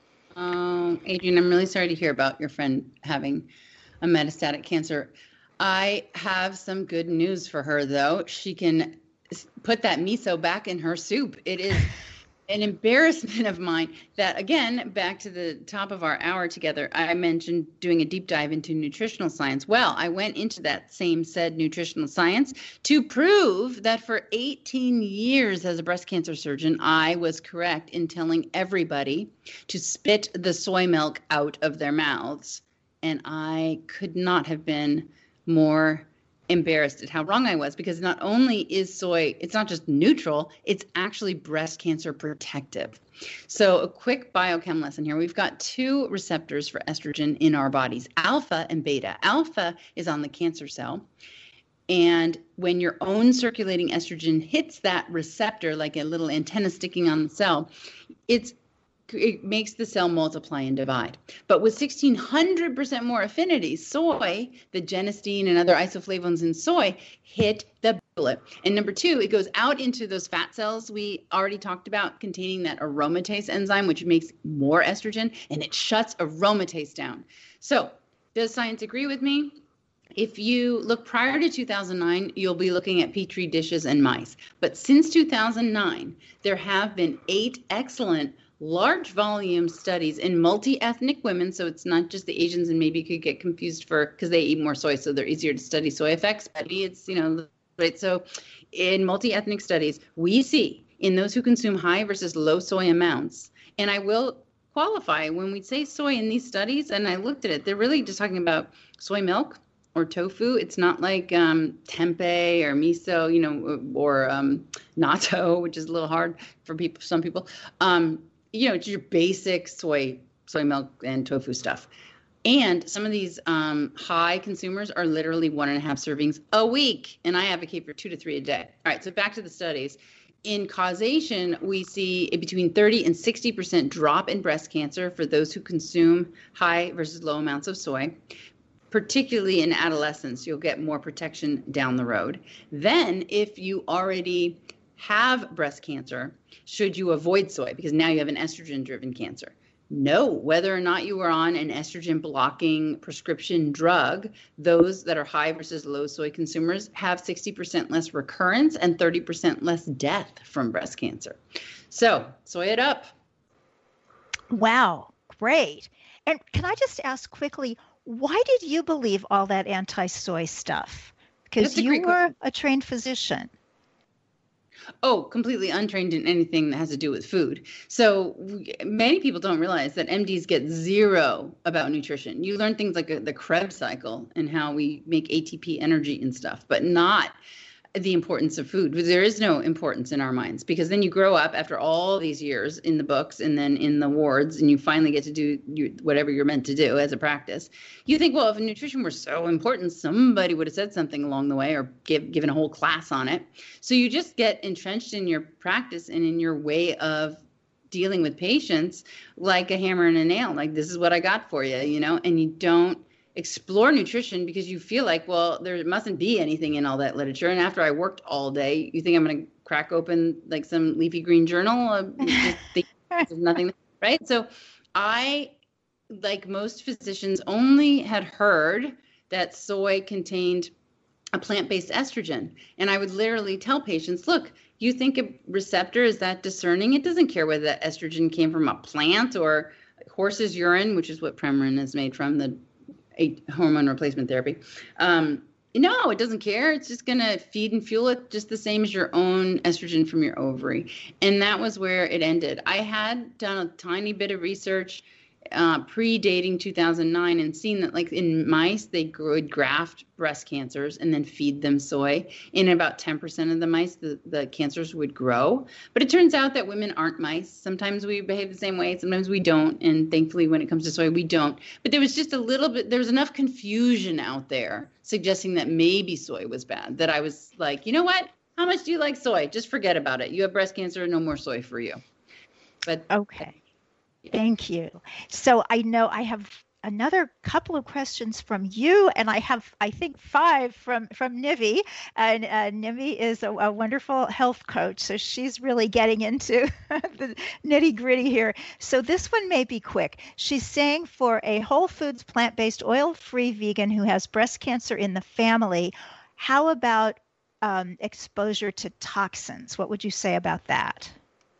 Um, Adrienne, I'm really sorry to hear about your friend having a metastatic cancer. I have some good news for her, though. She can put that miso back in her soup. It is an embarrassment of mine that, again, back to the top of our hour together, I mentioned doing a deep dive into nutritional science. Well, I went into that same said nutritional science to prove that for eighteen years as a breast cancer surgeon, I was correct in telling everybody to spit the soy milk out of their mouths. And I could not have been more embarrassed at how wrong I was, because not only is soy, it's not just neutral, it's actually breast cancer protective. So a quick biochem lesson here. We've got two receptors for estrogen in our bodies, alpha and beta. Alpha is on the cancer cell. And when your own circulating estrogen hits that receptor, like a little antenna sticking on the cell, it's it makes the cell multiply and divide. But with sixteen hundred percent more affinity, soy, the genistein and other isoflavones in soy, hit the it. And number two, it goes out into those fat cells we already talked about containing that aromatase enzyme, which makes more estrogen, and it shuts aromatase down. So does science agree with me? If you look prior to two thousand nine, you'll be looking at Petri dishes and mice. But since two thousand nine, there have been eight excellent large volume studies in multi-ethnic women. So it's not just the Asians, and maybe you could get confused for because they eat more soy, so they're easier to study soy effects. But it's, you know, right. So in multi-ethnic studies, we see in those who consume high versus low soy amounts, and I will qualify when we say soy in these studies, and I looked at it, they're really just talking about soy milk or tofu. It's not like um, tempeh or miso, you know, or um, natto, which is a little hard for people, some people. Um, you know, it's your basic soy, soy milk and tofu stuff. And some of these um, high consumers are literally one and a half servings a week. And I advocate for two to three a day. All right, so back to the studies. In causation, we see a between thirty and sixty percent drop in breast cancer for those who consume high versus low amounts of soy. Particularly in adolescence, you'll get more protection down the road. Then if you already have breast cancer, should you avoid soy? Because now you have an estrogen-driven cancer. No, whether or not you are on an estrogen blocking prescription drug, those that are high versus low soy consumers have sixty percent less recurrence and thirty percent less death from breast cancer. So soy it up. Wow, great. And can I just ask quickly, why did you believe all that anti-soy stuff? Because you were a trained physician. Oh, completely untrained in anything that has to do with food. So many people don't realize that M Ds get zero about nutrition. You learn things like the Krebs cycle and how we make A T P energy and stuff, but not the importance of food. There is no importance in our minds, because then you grow up after all these years in the books and then in the wards, and you finally get to do your, whatever you're meant to do as a practice. You think, well, if nutrition were so important, somebody would have said something along the way or give, given a whole class on it. So you just get entrenched in your practice and in your way of dealing with patients like a hammer and a nail. Like, this is what I got for you, you know, and you don't explore nutrition because you feel like, well, there mustn't be anything in all that literature. And after I worked all day, you think I'm going to crack open like some leafy green journal? Uh, just think there's nothing, right? So I, like most physicians, only had heard that soy contained a plant-based estrogen. And I would literally tell patients, look, you think a receptor is that discerning? It doesn't care whether that estrogen came from a plant or horse's urine, which is what Premarin is made from, the a hormone replacement therapy. Um, no, it doesn't care. It's just going to feed and fuel it just the same as your own estrogen from your ovary. And that was where it ended. I had done a tiny bit of research uh, predating two thousand nine and seen that, like, in mice, they would graft breast cancers and then feed them soy. In about ten percent of the mice, the, the cancers would grow. But it turns out that women aren't mice. Sometimes we behave the same way. Sometimes we don't. And thankfully, when it comes to soy, we don't. But there was just a little bit, there was enough confusion out there suggesting that maybe soy was bad, that I was like, you know what? How much do you like soy? Just forget about it. You have breast cancer, no more soy for you. But okay. Thank you. So I know I have another couple of questions from you, and I have, I think, five from, from Nivi. And uh, Nivi is a, a wonderful health coach, so she's really getting into the nitty gritty here. So this one may be quick. She's saying for a whole foods, plant-based, oil-free vegan who has breast cancer in the family, how about um, exposure to toxins? What would you say about that?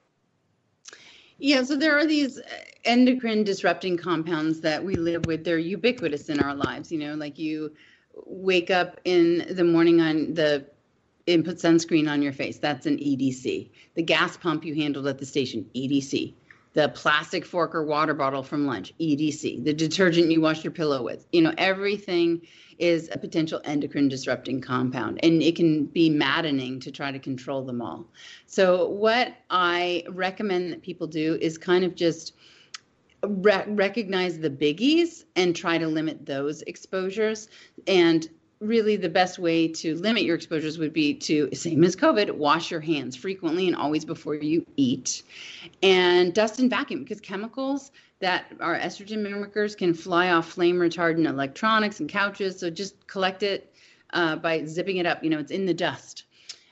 Yeah, so there are these endocrine disrupting compounds that we live with. They're ubiquitous in our lives. You know, like you wake up in the morning on the and put sunscreen on your face. That's an E D C. The gas pump you handled at the station, E D C. The plastic fork or water bottle from lunch, E D C. The detergent you wash your pillow with. You know, everything is a potential endocrine disrupting compound, and it can be maddening to try to control them all. So what I recommend that people do is kind of just re- recognize the biggies and try to limit those exposures. And really the best way to limit your exposures would be to, same as COVID, wash your hands frequently and always before you eat, and dust and vacuum, because chemicals that are estrogen mimickers can fly off flame retardant electronics and couches. So just collect it uh, by zipping it up. You know, it's in the dust.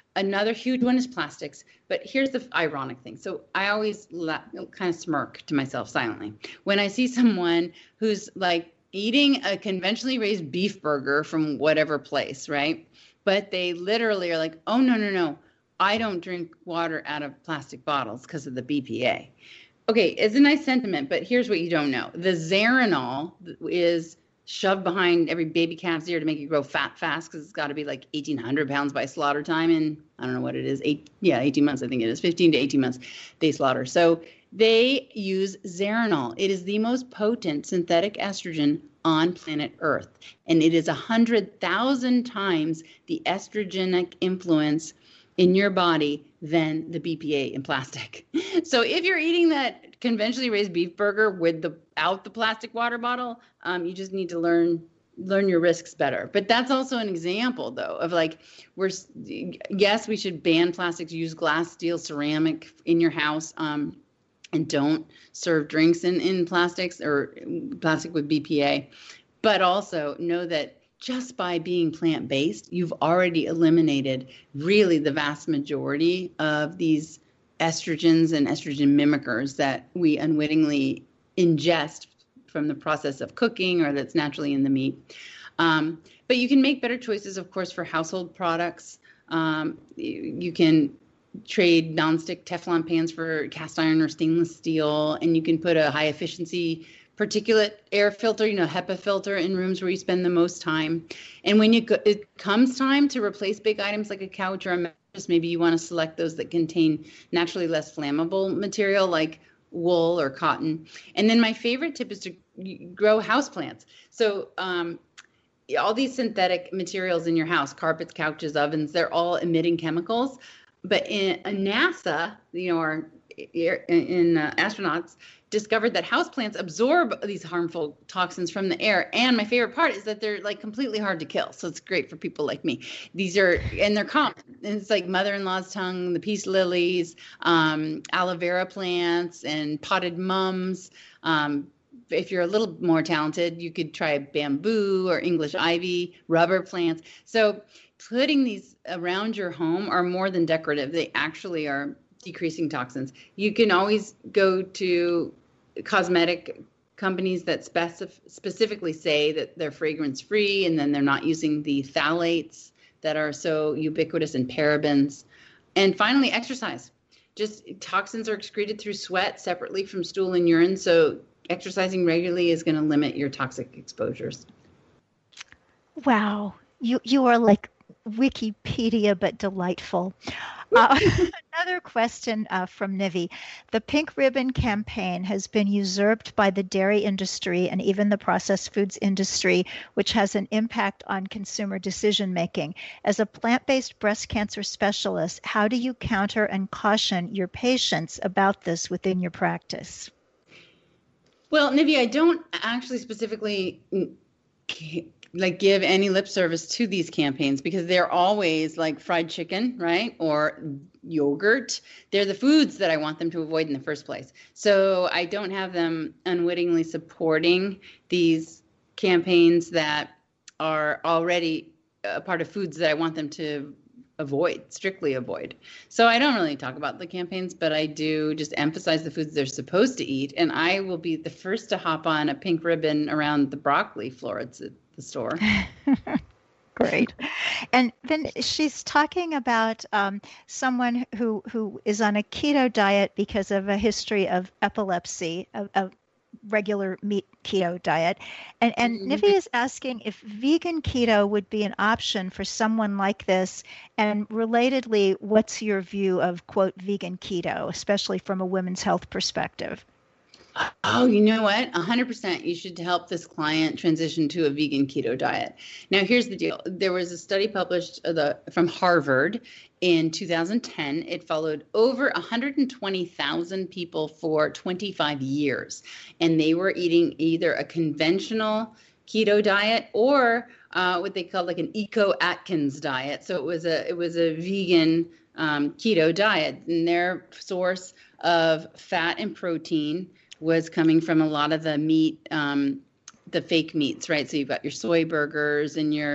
Another huge one is plastics. But here's the ironic thing. So I always la- kind of smirk to myself silently when I see someone who's like eating a conventionally raised beef burger from whatever place, right? But they literally are like, oh, no, no, no. I don't drink water out of plastic bottles because of the B P A. Okay, it's a nice sentiment, but here's what you don't know. The Zeranol is shoved behind every baby calf's ear to make you grow fat fast because it's got to be like eighteen hundred pounds by slaughter time. And I don't know what it is. Eight, yeah, eighteen months, I think it is. fifteen to eighteen months they slaughter. So they use Zeranol. It is the most potent synthetic estrogen on planet Earth. And it is one hundred thousand times the estrogenic influence in your body than the B P A in plastic. So if you're eating that conventionally raised beef burger with the out the plastic water bottle, um, you just need to learn learn your risks better. But that's also an example, though, of like we're yes, we should ban plastics, use glass, steel, ceramic in your house, um, and don't serve drinks in in plastics or plastic with B P A. But also know that just by being plant-based, you've already eliminated really the vast majority of these estrogens and estrogen mimickers that we unwittingly ingest from the process of cooking or that's naturally in the meat. Um, but you can make better choices, of course, for household products. Um, you, you can trade nonstick Teflon pans for cast iron or stainless steel, and you can put a high efficiency particulate air filter, you know, HEPA filter in rooms where you spend the most time. And when you go, it comes time to replace big items like a couch or a mattress, maybe you want to select those that contain naturally less flammable material like wool or cotton. And then my favorite tip is to grow houseplants. So um, all these synthetic materials in your house, carpets, couches, ovens, they're all emitting chemicals. But in, in NASA, you know, our in uh, astronauts discovered that houseplants absorb these harmful toxins from the air. And my favorite part is that they're like completely hard to kill. So it's great for people like me. These are, and they're common. And it's like mother-in-law's tongue, the peace lilies, um, aloe vera plants, and potted mums. Um, if you're a little more talented, you could try bamboo or English ivy, rubber plants. So putting these around your home are more than decorative. They actually are decreasing toxins. You can always go to cosmetic companies that specif- specifically say that they're fragrance free, and then they're not using the phthalates that are so ubiquitous in parabens. And finally, exercise. Just toxins are excreted through sweat separately from stool and urine. So exercising regularly is going to limit your toxic exposures. Wow. You, you are like Wikipedia, but delightful. Uh, another question uh, from Nivi. The Pink Ribbon campaign has been usurped by the dairy industry and even the processed foods industry, which has an impact on consumer decision making. As a plant-based breast cancer specialist, how do you counter and caution your patients about this within your practice? Well, Nivi, I don't actually specifically like give any lip service to these campaigns because they're always like fried chicken, right? Or yogurt. They're the foods that I want them to avoid in the first place. So I don't have them unwittingly supporting these campaigns that are already a part of foods that I want them to avoid, strictly avoid. So I don't really talk about the campaigns, but I do just emphasize the foods they're supposed to eat. And I will be the first to hop on a pink ribbon around the broccoli florets at the store. Great. And then she's talking about um, someone who, who is on a keto diet because of a history of epilepsy, of, of regular meat keto diet. And, and mm-hmm. Nivi is asking if vegan keto would be an option for someone like this. And relatedly, what's your view of, quote, vegan keto, especially from a women's health perspective? Oh, you know what? one hundred percent you should help this client transition to a vegan keto diet. Now, here's the deal. There was a study published uh, the, from Harvard in two thousand ten. It followed over one hundred twenty thousand people for twenty-five years, and they were eating either a conventional keto diet or uh, what they call like an Eco Atkins diet. So it was a it was a vegan um, keto diet, and their source of fat and protein was coming from a lot of the meat, um, the fake meats, right? So you've got your soy burgers and your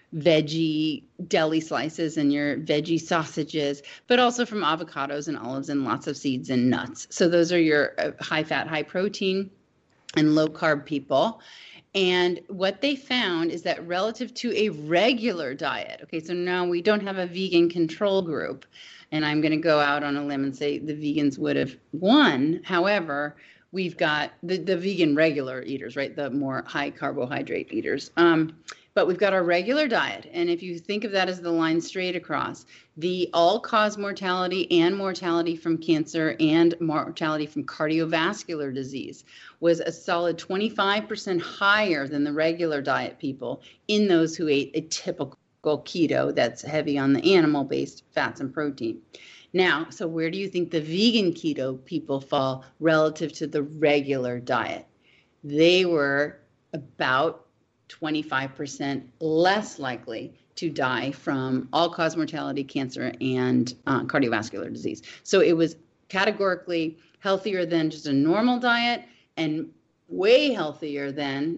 veggie deli slices and your veggie sausages, but also from avocados and olives and lots of seeds and nuts. So those are your uh, high fat, high protein and low carb people. And what they found is that relative to a regular diet, okay, so now we don't have a vegan control group, and I'm going to go out on a limb and say the vegans would have won. However, we've got the, the vegan regular eaters, right? The more high carbohydrate eaters. Um, but we've got our regular diet. And if you think of that as the line straight across, the all-cause mortality and mortality from cancer and mortality from cardiovascular disease was a solid twenty-five percent higher than the regular diet people in those who ate a typical keto that's heavy on the animal-based fats and protein. Now, so where do you think the vegan keto people fall relative to the regular diet? They were about twenty-five percent less likely to die from all-cause mortality, cancer, and uh, cardiovascular disease. So it was categorically healthier than just a normal diet and way healthier than,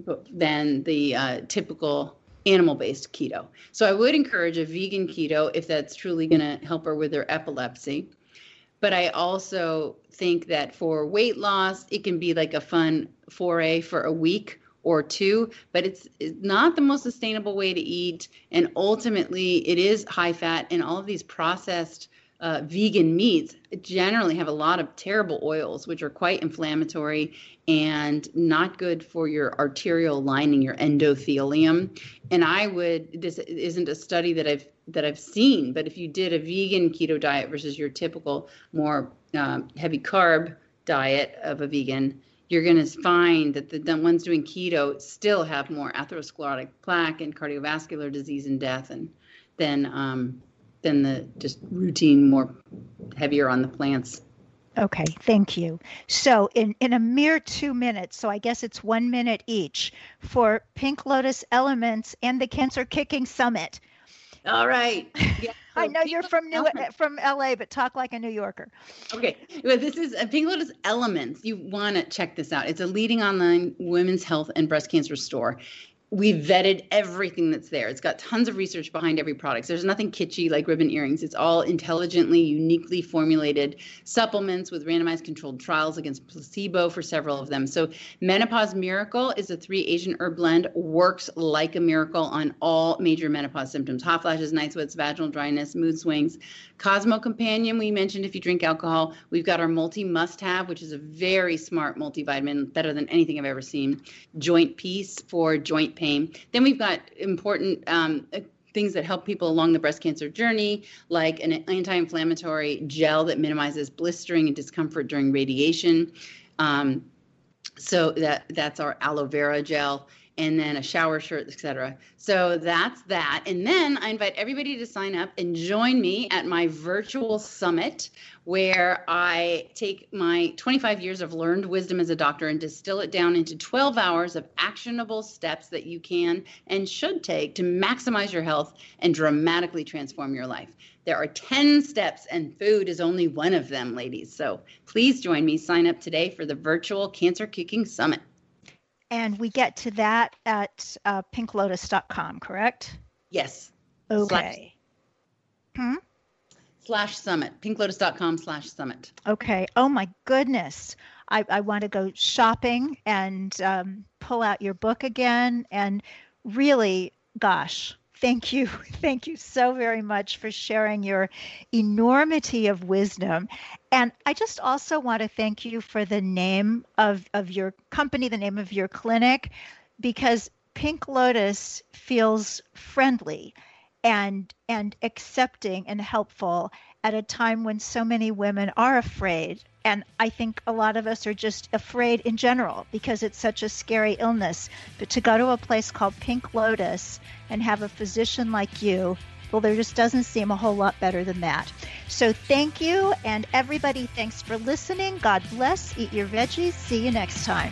than the uh, typical animal-based keto. So I would encourage a vegan keto if that's truly going to help her with her epilepsy. But I also think that for weight loss, it can be like a fun foray for a week or two, but it's, it's not the most sustainable way to eat. And ultimately, it is high fat, and all of these processed uh, vegan meats generally have a lot of terrible oils, which are quite inflammatory and not good for your arterial lining, your endothelium. And I would, this isn't a study that I've that I've seen, but if you did a vegan keto diet versus your typical more um, heavy carb diet of a vegan, you're going to find that the, the ones doing keto still have more atherosclerotic plaque and cardiovascular disease and death, and than um, than the just routine, more heavier on the plants. Okay, thank you. So in, in a mere two minutes, so I guess it's one minute each, for Pink Lotus Elements and the Cancer Kicking Summit. All right. Yeah. I know you're from New from L A, but talk like a New Yorker. Okay. Well, this is a Pink Lotus Elements. You want to check this out. It's a leading online women's health and breast cancer store. We vetted everything that's there. It's got tons of research behind every product. There's nothing kitschy like ribbon earrings. It's all intelligently, uniquely formulated supplements with randomized controlled trials against placebo for several of them. So Menopause Miracle is a three Asian herb blend, works like a miracle on all major menopause symptoms: hot flashes, night sweats, vaginal dryness, mood swings. Cosmo Companion, we mentioned if you drink alcohol. We've got our multi must-have, which is a very smart multivitamin, better than anything I've ever seen. Joint Peace for joint pain. Then we've got important um, things that help people along the breast cancer journey, like an anti-inflammatory gel that minimizes blistering and discomfort during radiation. Um, so that that's our aloe vera gel. And then a shower shirt, et cetera. So that's that. And then I invite everybody to sign up and join me at my virtual summit, where I take my twenty-five years of learned wisdom as a doctor and distill it down into twelve hours of actionable steps that you can and should take to maximize your health and dramatically transform your life. There are ten steps, and food is only one of them, ladies. So please join me. Sign up today for the virtual Cancer Kicking Summit. And we get to that at uh, pink lotus dot com, correct? Yes. Okay. Slash, hmm? slash summit. pink lotus dot com slash summit. Okay. Oh, my goodness. I, I want to go shopping and um, pull out your book again. And really, gosh, thank you. Thank you so very much for sharing your enormity of wisdom. And I just also want to thank you for the name of, of your company, the name of your clinic, because Pink Lotus feels friendly and and accepting and helpful at a time when so many women are afraid. And I think a lot of us are just afraid in general because it's such a scary illness. But to go to a place called Pink Lotus and have a physician like you, well, there just doesn't seem a whole lot better than that. So thank you. And everybody, thanks for listening. God bless. Eat your veggies. See you next time.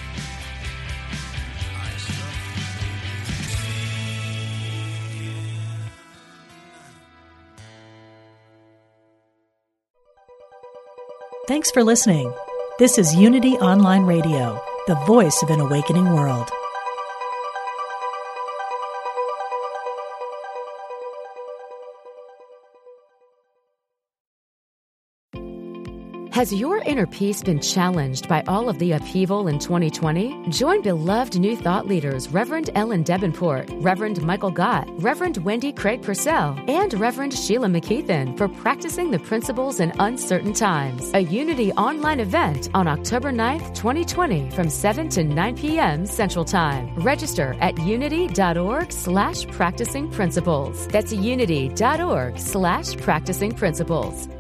Thanks for listening. This is Unity Online Radio, the voice of an awakening world. Has your inner peace been challenged by all of the upheaval in twenty twenty? Join beloved New Thought leaders Reverend Ellen Davenport, Reverend Michael Gott, Reverend Wendy Craig Purcell, and Reverend Sheila McKeithen for Practicing the Principles in Uncertain Times, a Unity online event on October ninth, twenty twenty from seven to nine p.m. Central Time. Register at unity.org slash practicing principles. That's unity.org slash practicing principles.